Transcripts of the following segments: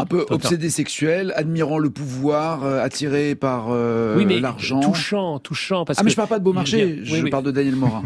Un peu obsédé sexuel, admirant le pouvoir, attiré par mais l'argent. Touchant. Parce mais que je parle pas de Beaumarchais, je parle de Daniel Morin.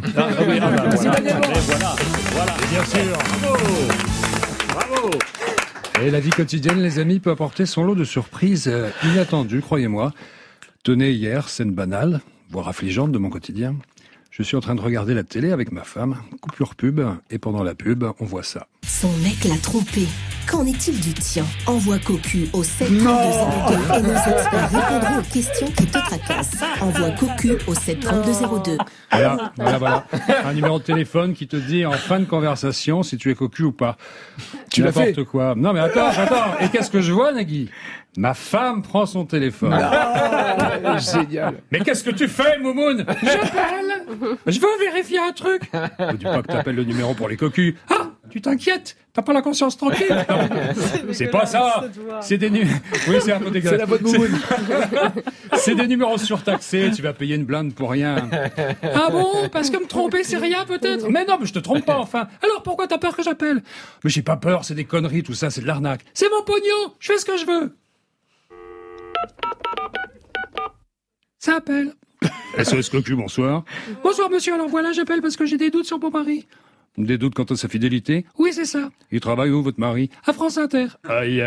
Voilà. Bien sûr. Bravo. Et la vie quotidienne, les amis, peut apporter son lot de surprises inattendues, croyez-moi. Tenez, hier, scène banale, voire affligeante de mon quotidien. Je suis en train de regarder la télé avec ma femme, coupure pub, et pendant la pub, on voit ça. Son mec l'a trompé. Qu'en est-il du tien? Envoie cocu au 73202 et nos experts répondront aux questions qui te tracassent. Envoie cocu au 73202. Voilà. Un numéro de téléphone qui te dit en fin de conversation si tu es cocu ou pas. Tu l'as fait? N'importe quoi. Non mais attends. Et qu'est-ce que je vois, Nagui? Ma femme prend son téléphone. Génial. Mais qu'est-ce que tu fais, Moumoun? J'appelle. Je veux vérifier un truc. Ne dis pas que t'appelles le numéro pour les cocus. Ah, tu t'inquiètes. T'as pas la conscience tranquille. C'est pas ça. C'est des numéros. Oui, c'est un peu dégueulasse. C'est la voix de Moumoun. C'est des numéros surtaxés. Tu vas payer une blinde pour rien. Ah bon? Parce que me tromper, c'est rien peut-être? Mais non, mais je te trompe pas enfin. Alors pourquoi t'as peur que j'appelle? Mais j'ai pas peur. C'est des conneries. Tout ça, c'est de l'arnaque. C'est mon pognon. Je fais ce que je veux. Ça appelle. SOS Cocu, bonsoir. Bonsoir monsieur, alors voilà, j'appelle parce que j'ai des doutes sur mon mari. Des doutes quant à sa fidélité? Oui, c'est ça. Il travaille où, votre mari? À France Inter. Aïe.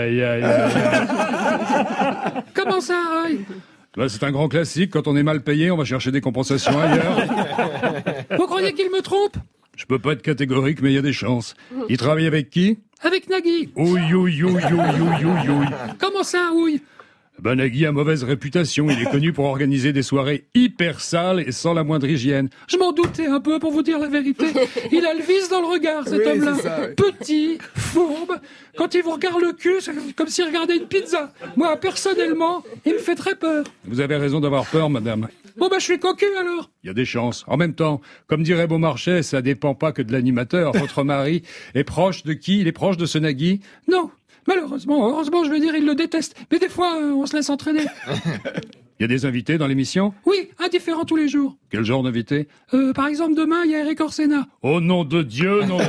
Comment ça, aïe? Bah, c'est un grand classique, quand on est mal payé, on va chercher des compensations ailleurs. Vous croyez qu'il me trompe? Je peux pas être catégorique, mais il y a des chances. Il travaille avec qui? Avec Nagui. Ouille. Comment ça, ouille? Ben, Nagui a mauvaise réputation. Il est connu pour organiser des soirées hyper sales et sans la moindre hygiène. Je m'en doutais un peu, pour vous dire la vérité. Il a le vice dans le regard, cet homme-là. Ça, oui. Petit, fourbe. Quand il vous regarde le cul, c'est comme s'il regardait une pizza. Moi, personnellement, il me fait très peur. Vous avez raison d'avoir peur, madame. Bon, je suis cocu, alors. Il y a des chances. En même temps, comme dirait Beaumarchais, ça dépend pas que de l'animateur. Votre mari est proche de qui? Il est proche de ce Nagui? Non. Heureusement, je veux dire, il le déteste. Mais des fois, on se laisse entraîner. Il y a des invités dans l'émission? Oui, un différent tous les jours. Quel genre d'invité? Par exemple, demain, il y a Eric Orsena. Oh, nom de Dieu. Comment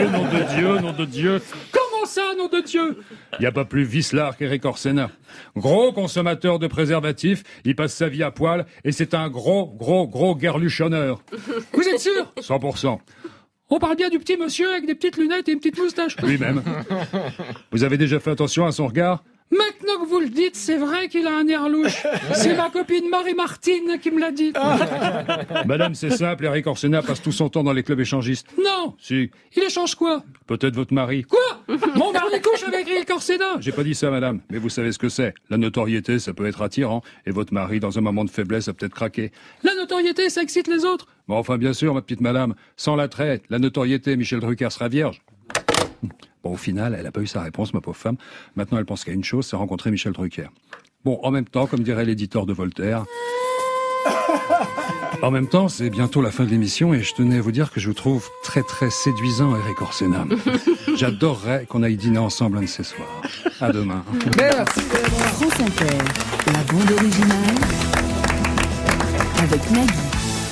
ça, nom de Dieu? Il n'y a pas plus vicelard qu'Eric Orsena. Gros consommateur de préservatifs, il passe sa vie à poil, et c'est un gros guerluchonneur. Vous êtes sûr? 100%. On parle bien du petit monsieur avec des petites lunettes et une petite moustache. Lui-même. Vous avez déjà fait attention à son regard? Maintenant que vous le dites, c'est vrai qu'il a un air louche. C'est ma copine Marie-Martine qui me l'a dit. Madame, c'est simple, Eric Orsena passe tout son temps dans les clubs échangistes. Non. Si. Il échange quoi? Peut-être votre mari. Quoi? Mon mari couche avec Eric Orsena? J'ai pas dit ça, madame, mais vous savez ce que c'est. La notoriété, ça peut être attirant, et votre mari, dans un moment de faiblesse, a peut-être craqué. La notoriété, ça excite les autres? Bon, enfin, bien sûr, ma petite madame. Sans l'attrait, la notoriété, Michel Drucker sera vierge. Bon, au final, elle a pas eu sa réponse, ma pauvre femme. Maintenant, elle pense qu'à une chose, c'est rencontrer Michel Drucker. Bon, en même temps, comme dirait l'éditeur de Voltaire... En même temps, c'est bientôt la fin de l'émission et je tenais à vous dire que je vous trouve très très séduisant, Eric Orsena. J'adorerais qu'on aille dîner ensemble un de ces soirs. À demain. Merci. France Inter, la bande originale avec Nagui.